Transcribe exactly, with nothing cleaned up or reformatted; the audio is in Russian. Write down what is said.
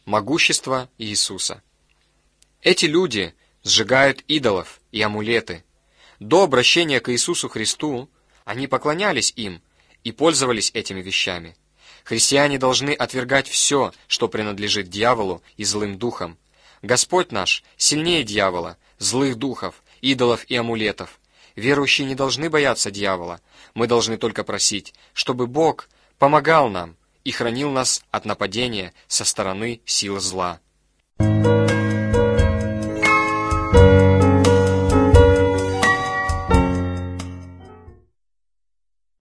Могущество Иисуса. Эти люди сжигают идолов и амулеты. До обращения к Иисусу Христу они поклонялись им и пользовались этими вещами. Христиане должны отвергать все, что принадлежит дьяволу и злым духам. Господь наш сильнее дьявола, злых духов, идолов и амулетов. Верующие не должны бояться дьявола. Мы должны только просить, чтобы Бог помогал нам и хранил нас от нападения со стороны сил зла.